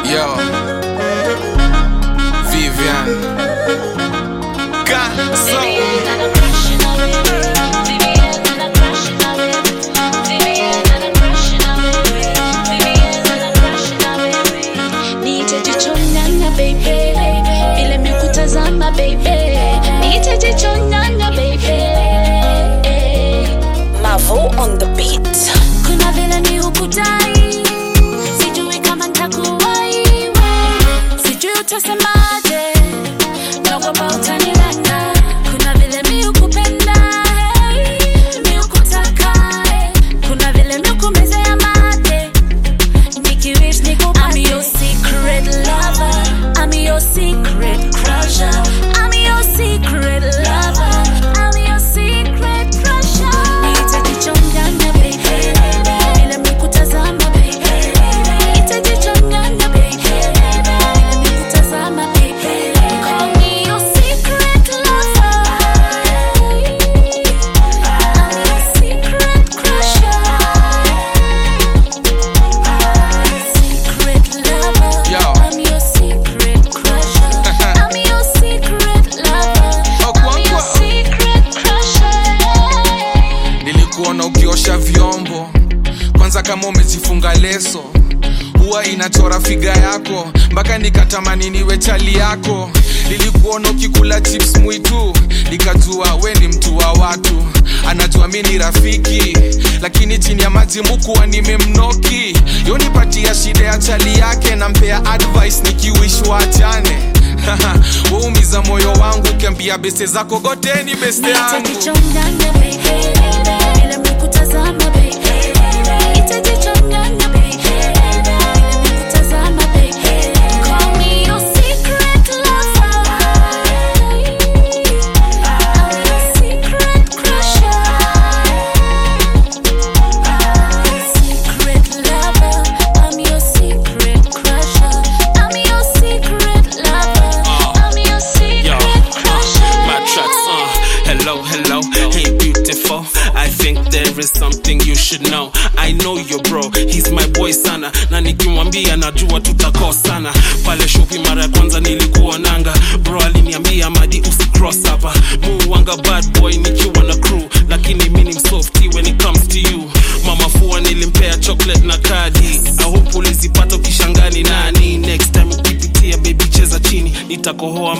Yo, Vivian Gasso. Mavo on the beat. Kuna vile ni ukutai, sijui kama nitakuwahi, sijui utasemaje, naogopa utanilanga. Kuna vile mi ukupenda, mi ukutaka, kuna vile mi ukumezea mate, nikiwish nikupate. I'm your secret lover, I'm your secret crusher, I'm your secret lover, I'm your secret crusher. Nitajichanganya baby, bila mikutazama baby, nitajichanganya baby, bila mikutazama baby. Call me your secret lover, I'm your secret crusher, secret lover. I'm your secret crusher, I'm your secret lover, I'm your secret crusher. Nilikuona ukiosha vyombo, kwanza kama umejifunga leso, huwa inachora figa yako, mpaka nikatamani niwe chali yako. Nilikuona ukikula chips mwitu, nikajua we ni mtu wa watu. Anajua mi ni rafiki, lakini chini ya maji mukuwa nimemnoki. Yonipatia shida ya chali yake, nampea advice nikiwish waachane. Waumiza moyo wangu, ukiambia beste zako goteni beste yangu. Nitajichanganya baby, bila mikutazama baby, nitajichanganya baby, bila mikutazama baby. Call me your secret lover, I'm your secret crusher, secret lover, I'm your secret crusher, I'm your secret lover, I'm your secret crusher. My tracks, hello, hello, hey beautiful. I think there is something you should know. I know your bro, he's my boy sana, na nikimwambia najua tutakosana. Pale shopping mara ya kwanza nilikuwa nanga, bro aliniambia madi usicross hapa. Muwanga bad boy nikiwa na crew, lakini mimi ni softy when it comes to you. Mama fua nilimpea chocolate na kadi, I hope ulizipata ukishangani nani. Next time ukipitia baby cheza chini, nitakohoa